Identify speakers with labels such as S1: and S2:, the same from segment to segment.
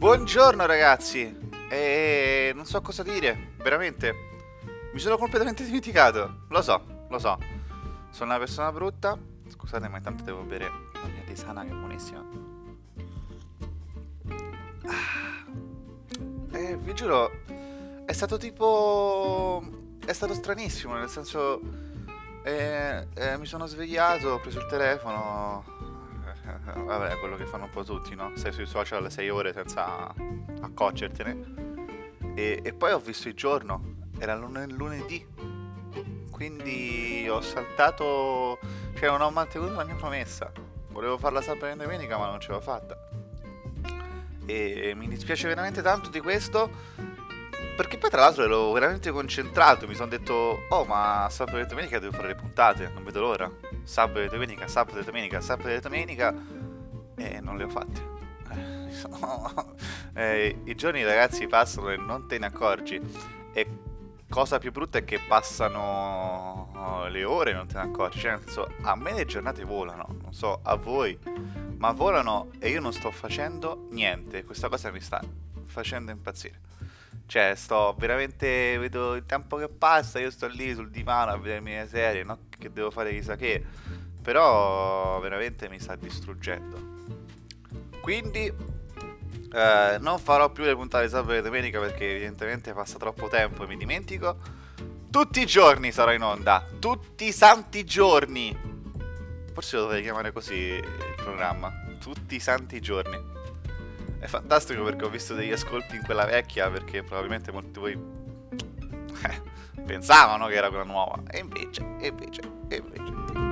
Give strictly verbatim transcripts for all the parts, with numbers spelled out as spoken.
S1: Buongiorno ragazzi, e non so cosa dire, veramente, mi sono completamente dimenticato, lo so, lo so, sono una persona brutta, scusate ma intanto devo bere la mia tisana che è buonissima. Ah, e vi giuro, è stato tipo, è stato stranissimo, nel senso, eh, eh, mi sono svegliato, ho preso il telefono. Vabbè, quello che fanno un po' tutti, no? Sei sui social sei ore senza accorgertene. E, e poi ho visto il giorno, era lun- lunedì. Quindi ho saltato, cioè non ho mantenuto la mia promessa. Volevo farla sabato e domenica, ma non ce l'ho fatta. E mi dispiace veramente tanto di questo. Perché poi tra l'altro ero veramente concentrato. Mi sono detto, oh ma sabato e domenica devo fare le puntate, non vedo l'ora. Sabato e domenica, sabato e domenica, sabato e domenica. E non le ho fatte. Eh, sono- eh, I giorni ragazzi passano e non te ne accorgi. E cosa più brutta è che passano le ore e non te ne accorgi. Cioè nel senso, a me le giornate volano. Non so a voi, ma volano e io non sto facendo niente. Questa cosa mi sta facendo impazzire. Cioè, sto veramente, vedo il tempo che passa, io sto lì sul divano a vedermi le serie, no? Che devo fare chissà che. Però veramente mi sta distruggendo. Quindi eh, non farò più le puntate di sabato e domenica perché evidentemente passa troppo tempo e mi dimentico. Tutti i giorni sarò in onda, tutti i santi giorni. Forse lo dovrei chiamare così il programma, tutti i santi giorni. È fantastico perché ho visto degli ascolti in quella vecchia perché probabilmente molti di voi eh, pensavano che era quella nuova. E invece, e invece, e invece.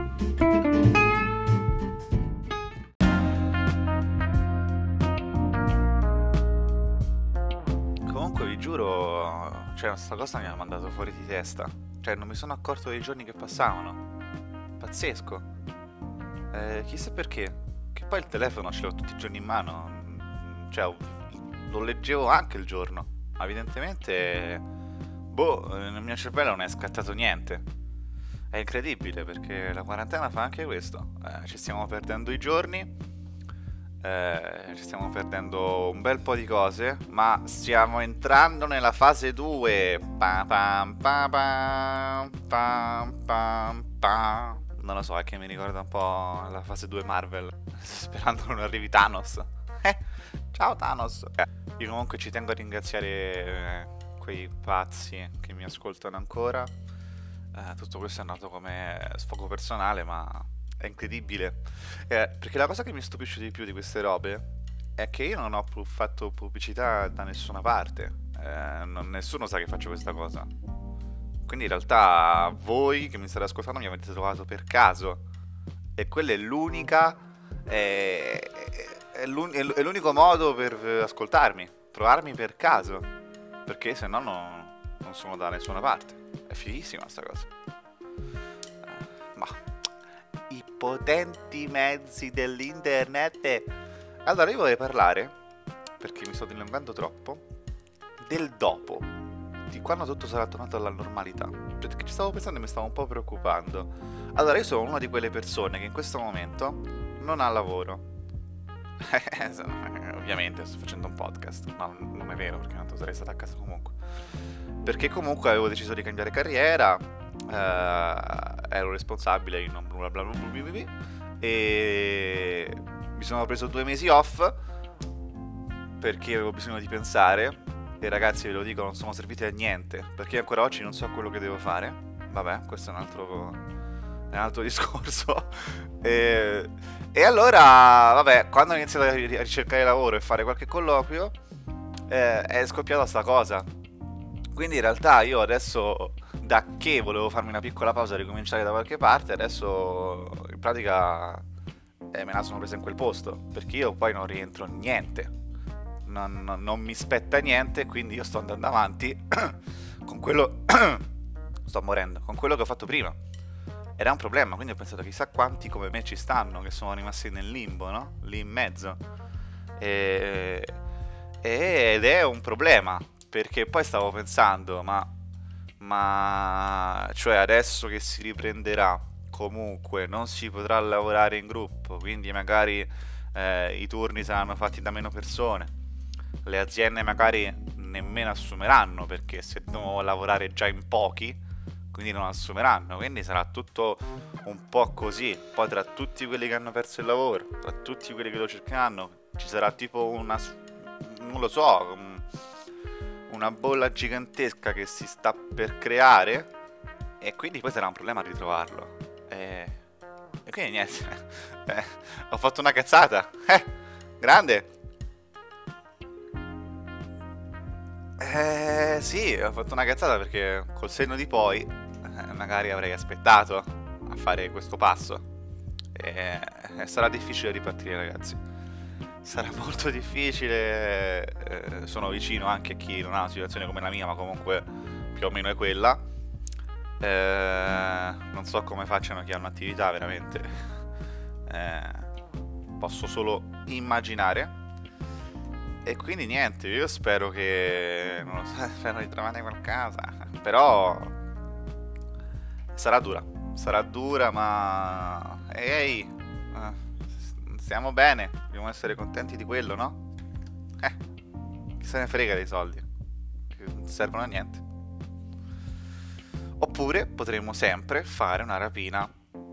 S1: Comunque vi giuro, cioè questa cosa mi ha mandato fuori di testa. Cioè non mi sono accorto dei giorni che passavano. Pazzesco. Eh, chissà perché. Che poi il telefono ce l'ho tutti i giorni in mano. Cioè, lo leggevo anche il giorno. Ma evidentemente, boh, nel mio cervello non è scattato niente. È incredibile perché la quarantena fa anche questo. Eh, ci stiamo perdendo i giorni, eh, ci stiamo perdendo un bel po' di cose, ma stiamo entrando nella fase due. Pam pam pam pam pam pam pam. Non lo so, è che mi ricorda un po' la fase due Marvel. Sperando non arrivi Thanos. Eh, ciao Thanos. Eh, io comunque ci tengo a ringraziare eh, quei pazzi che mi ascoltano ancora. Eh, tutto questo è nato come sfogo personale, ma è incredibile. Eh, perché la cosa che mi stupisce di più di queste robe è che io non ho pu- fatto pubblicità da nessuna parte. Eh, non- nessuno sa che faccio questa cosa. Quindi in realtà voi che mi state ascoltando mi avete trovato per caso. E quella è l'unica... È, è l'un- è l- è l'unico modo per eh, ascoltarmi. Trovarmi per caso. Perché se no no- non sono da nessuna parte. È fighissima sta cosa. Eh, ma... I potenti mezzi dell'internet. Allora io vorrei parlare, perché mi sto dilungando troppo, del dopo, di quando tutto sarà tornato alla normalità. Perché ci stavo pensando e mi stavo un po' preoccupando. Allora io sono una di quelle persone che in questo momento non ha lavoro. Ovviamente sto facendo un podcast. No, non è vero, perché tanto sarei stato a casa comunque. Perché comunque avevo deciso di cambiare carriera, eh, ero responsabile in un bla bla bla bla bla bla, e mi sono preso due mesi off perché avevo bisogno di pensare. E ragazzi ve lo dico, non sono serviti a niente perché ancora oggi non so quello che devo fare. Vabbè, questo è un altro, è un altro discorso. e, e allora, vabbè, quando ho iniziato a ri- a ricercare lavoro e fare qualche colloquio, eh, è scoppiata sta cosa. Quindi in realtà io adesso, da che volevo farmi una piccola pausa e ricominciare da qualche parte, adesso in pratica eh, me la sono presa in quel posto, perché io poi non rientro niente, non, non- non mi spetta niente, quindi io sto andando avanti con quello... sto morendo, con quello che ho fatto prima. Era un problema, quindi ho pensato chissà quanti come me ci stanno, che sono rimasti nel limbo, no? Lì in mezzo. E... Ed è un problema, perché poi stavo pensando, ma, ma cioè adesso che si riprenderà, comunque non si potrà lavorare in gruppo, quindi magari eh, i turni saranno fatti da meno persone. le aziende magari nemmeno assumeranno, perché se devono lavorare già in pochi, quindi non assumeranno, quindi sarà tutto un po' così. Poi tra tutti quelli che hanno perso il lavoro, tra tutti quelli che lo cercheranno, ci sarà tipo una, non lo so, un- una bolla gigantesca che si sta per creare, e quindi poi sarà un problema ritrovarlo. E, e quindi niente, eh, ho fatto una cazzata, eh, grande. Eh sì, ho fatto una cazzata perché col senno di poi eh, magari avrei aspettato a fare questo passo. E, e sarà difficile ripartire, ragazzi. Sarà molto difficile. Eh, sono vicino anche a chi non ha una situazione come la mia, ma comunque più o meno è quella. Eh, non so come facciano chi ha un'attività, veramente. Eh, posso solo immaginare. E quindi niente, io spero che, non lo so, spero di trovare qualcosa. Però sarà dura, sarà dura, ma ehi, eh, stiamo bene, dobbiamo essere contenti di quello, no? Eh, chi se ne frega dei soldi, che non servono a niente. Oppure potremmo sempre fare una rapina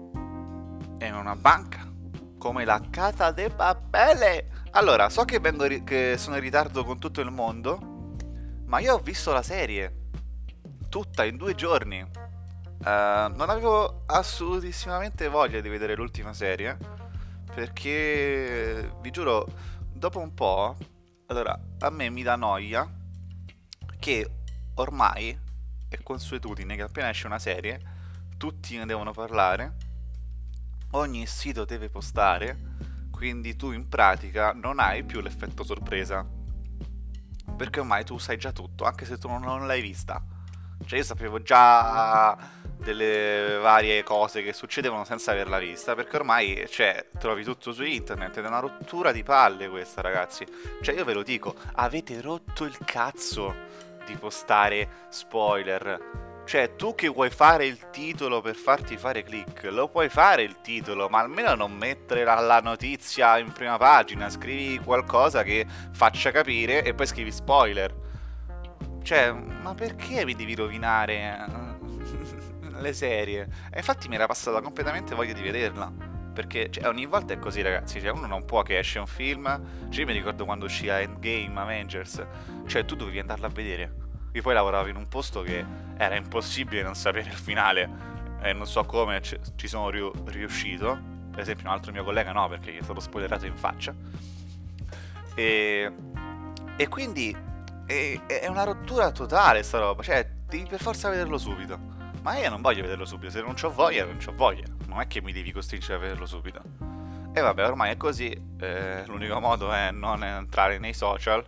S1: in una banca, come la Casa de Papele. Allora, so che, vengo ri- che sono in ritardo con tutto il mondo, ma io ho visto la serie tutta in due giorni. Eh, non avevo assolutissimamente voglia di vedere l'ultima serie, perché vi giuro, dopo un po', allora, a me mi dà noia che ormai è consuetudine che appena esce una serie, tutti ne devono parlare, ogni sito deve postare, quindi tu in pratica non hai più l'effetto sorpresa, perché ormai tu sai già tutto, anche se tu non, non l'hai vista. Cioè io sapevo già delle varie cose che succedevano senza averla vista, perché ormai, cioè, trovi tutto su internet ed è una rottura di palle questa, ragazzi. Cioè io ve lo dico, avete rotto il cazzo di postare spoiler. Cioè, tu che vuoi fare il titolo per farti fare click, lo puoi fare il titolo, ma almeno non mettere la, la notizia in prima pagina, scrivi qualcosa che faccia capire e poi scrivi spoiler. Cioè, ma perché mi devi rovinare eh, le serie? E infatti mi era passata completamente voglia di vederla. Perché cioè, ogni volta è così, ragazzi. Cioè, uno non può che esce un film. Cioè, io mi ricordo quando uscì a Endgame, Avengers. Cioè, tu dovevi andarla a vedere. Io poi lavoravo in un posto che era impossibile non sapere il finale. E non so come ci ci sono riu- riuscito. Per esempio, un altro mio collega no, perché gli è stato spoilerato in faccia. E, e quindi è, è una rottura totale sta roba. Cioè, devi per forza vederlo subito. Ma io non voglio vederlo subito. Se non c'ho voglia, non c'ho voglia. Non è che mi devi costringere a vederlo subito. E vabbè, ormai è così. Eh, l'unico modo è non entrare nei social.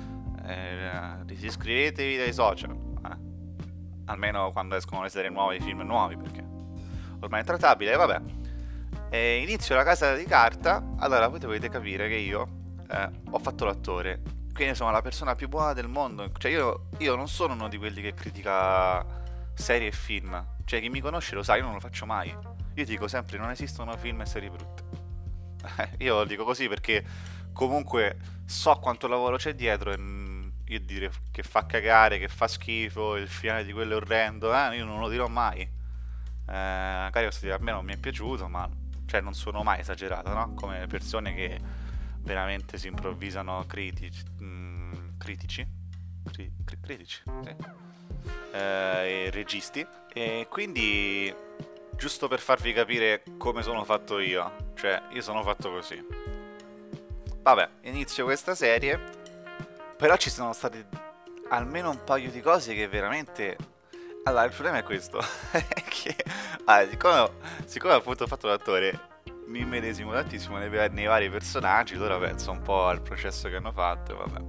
S1: Eh, disiscrivetevi dai social. Eh. Almeno quando escono le serie nuove, i film nuovi, perché ormai è intrattabile. E vabbè. E inizio la casa di carta. Allora, voi dovete capire che io eh, ho fatto l'attore. Quindi sono la persona più buona del mondo. Cioè, io, io non sono uno di quelli che critica serie e film. Cioè, chi mi conosce lo sa, io non lo faccio mai. Io dico sempre, non esistono film e serie brutte. Io lo dico così perché comunque so quanto lavoro c'è dietro e mm, io dire che fa cagare, che fa schifo, il finale di quello è orrendo, eh, io non lo dirò mai. Eh, magari questo dire, a me non mi è piaciuto, ma cioè non sono mai esagerato, no? Come persone che veramente si improvvisano critici, mm, critici, Cri- cri- critici, sì. Eh, e registi. E quindi, giusto per farvi capire come sono fatto io, cioè io sono fatto così. Vabbè, inizio questa serie, però ci sono state almeno un paio di cose che veramente... Allora, il problema è questo, è che allora, siccome, siccome appunto ho fatto l'attore, mi immedesimo tantissimo nei, nei vari personaggi, allora penso un po' al processo che hanno fatto e vabbè.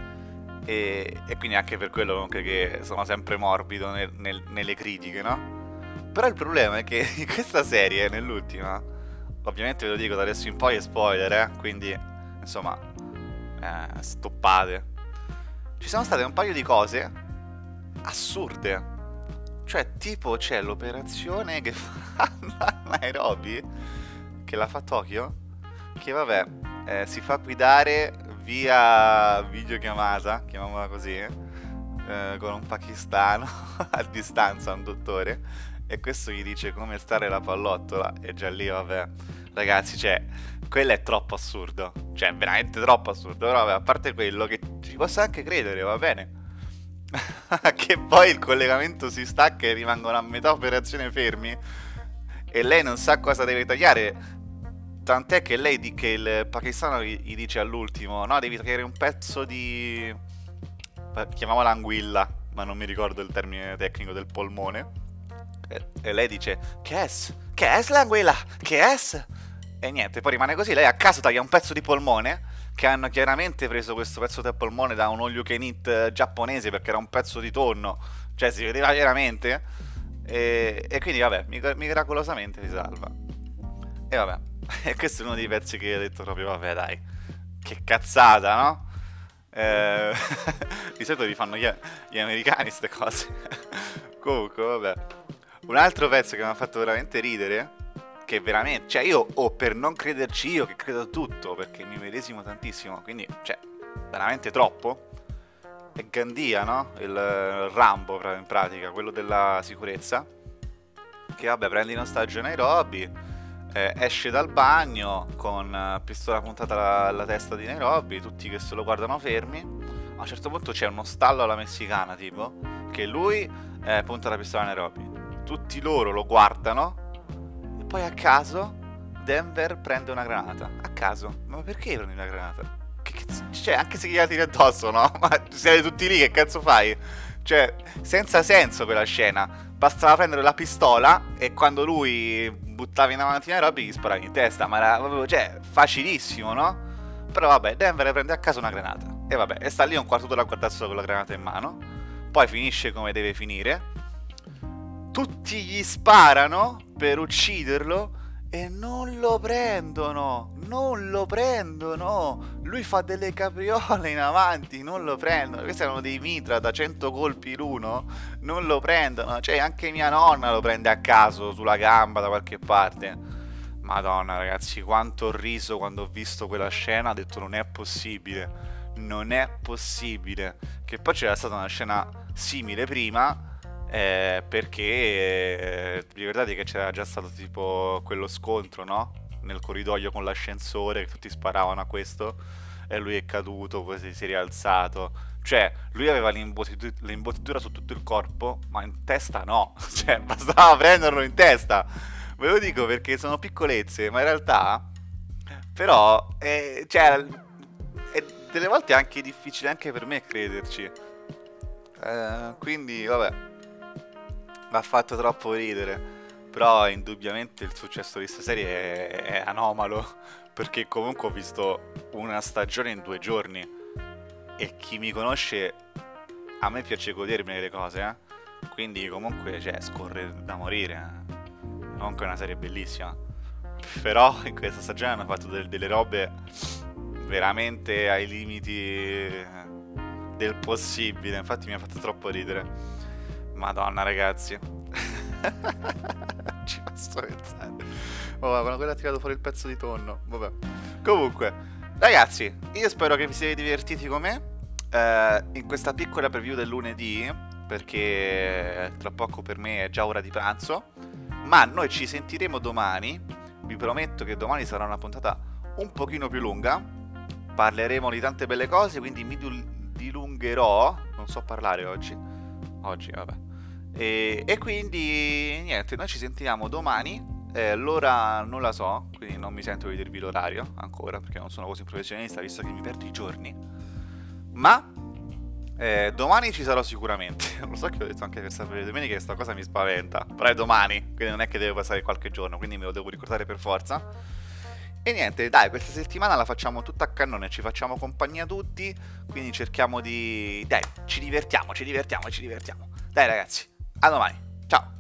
S1: E, e quindi anche per quello comunque che sono sempre morbido nel- nel- nelle critiche, no? Però il problema è che in questa serie, nell'ultima, ovviamente ve lo dico da adesso in poi è spoiler, eh? Quindi, insomma, eh, stoppate. Ci sono state un paio di cose assurde. Cioè, tipo c'è l'operazione che fa a Nairobi, che la fa Tokyo, che vabbè, eh, si fa guidare via videochiamata, chiamiamola così, eh, con un pakistano a distanza, un dottore, e questo gli dice come stare la pallottola, e già lì, vabbè, ragazzi, cioè, quello è troppo assurdo, cioè, veramente troppo assurdo, però vabbè, a parte quello, che ci posso anche credere, va bene, che poi il collegamento si stacca e rimangono a metà operazione fermi, e lei non sa cosa deve tagliare. Tant'è che lei di che il pakistano gli, gli dice all'ultimo: no, devi tagliare un pezzo di... chiamiamola anguilla, ma non mi ricordo il termine tecnico, del polmone. E, e lei dice: che es? Che es l'anguilla? Che es? E niente, poi rimane così. Lei a caso taglia un pezzo di polmone, che hanno chiaramente preso questo pezzo del polmone da un all you can eat giapponese, perché era un pezzo di tonno, cioè si vedeva chiaramente. E, e quindi vabbè, miracolosamente si salva. E vabbè, e questo è uno dei pezzi che ho detto proprio, vabbè dai, che cazzata, no? Eh, di solito vi fanno gli, gli americani ste cose. Comunque, vabbè. Un altro pezzo che mi ha fatto veramente ridere, che veramente, cioè io, o oh, per non crederci io, che credo a tutto, perché mi medesimo tantissimo, quindi, cioè, veramente troppo, è Gandia, no? Il, il Rambo, in pratica, quello della sicurezza, che vabbè, prende in ostaggio Nairobi, eh, esce dal bagno con eh, pistola puntata alla, alla testa di Nairobi, tutti che se lo guardano fermi. A un certo punto c'è uno stallo alla messicana, tipo, che lui eh, punta la pistola a Nairobi, tutti loro lo guardano, e poi a caso Denver prende una granata, a caso. Ma perché prendi una granata? Che cazzo? Cioè, anche se gli la tiri addosso, no? Ma siete tutti lì, che cazzo fai? Cioè, senza senso quella scena. Bastava prendere la pistola e quando lui buttava in avanti Nairobi gli sparavi in testa. Ma era proprio, cioè, facilissimo, no? Però vabbè, Denver prende a caso una granata. E vabbè, e sta lì un quarto d'ora a guardarselo con la granata in mano. Poi finisce come deve finire. Tutti gli sparano per ucciderlo e non lo prendono, non lo prendono. Lui fa delle capriole in avanti, non lo prendono. Questi erano dei mitra da cento colpi l'uno, non lo prendono. Cioè anche mia nonna lo prende a caso sulla gamba da qualche parte. Madonna ragazzi, quanto ho riso quando ho visto quella scena. Ho detto non è possibile, non è possibile. Che poi c'era stata una scena simile prima, Eh, perché eh, vi ricordate che c'era già stato tipo quello scontro, no? Nel corridoio con l'ascensore, che tutti sparavano a questo e lui è caduto, poi si è rialzato. Cioè, lui aveva l'imbottitura su tutto il corpo, ma in testa no. Cioè, bastava prenderlo in testa. Ve lo dico perché sono piccolezze, ma in realtà però eh, cioè, è delle volte anche difficile anche per me crederci. Eh, quindi, vabbè, mi ha fatto troppo ridere, però indubbiamente il successo di questa serie è, è anomalo, perché comunque ho visto una stagione in due giorni e chi mi conosce, a me piace godermi le cose, eh? Quindi comunque, cioè, scorre da morire, eh? Comunque è una serie bellissima, però in questa stagione hanno fatto del, delle robe veramente ai limiti del possibile, infatti mi ha fatto troppo ridere. Madonna ragazzi. Ci posso pensare. Oh, ma quello ha tirato fuori il pezzo di tonno. Vabbè. Comunque, ragazzi, io spero che vi siate divertiti con me eh, in questa piccola preview del lunedì, perché tra poco per me è già ora di pranzo. Ma noi ci sentiremo domani. Vi prometto che domani sarà una puntata un pochino più lunga. Parleremo di tante belle cose, quindi mi dilungherò. Non so parlare oggi. Oggi, vabbè. E, e quindi niente, noi ci sentiamo domani. eh, L'ora non la so, quindi non mi sento di dirvi l'orario ancora, perché non sono così professionista, visto che mi perdo i giorni. Ma eh, domani ci sarò sicuramente. Lo so che ho detto anche questa domenica, che sta cosa mi spaventa, però è domani, quindi non è che deve passare qualche giorno, quindi me lo devo ricordare per forza. E niente, dai, questa settimana la facciamo tutta a cannone, ci facciamo compagnia tutti, quindi cerchiamo di... Dai, ci divertiamo, ci divertiamo, ci divertiamo. Dai ragazzi, a domani, ciao!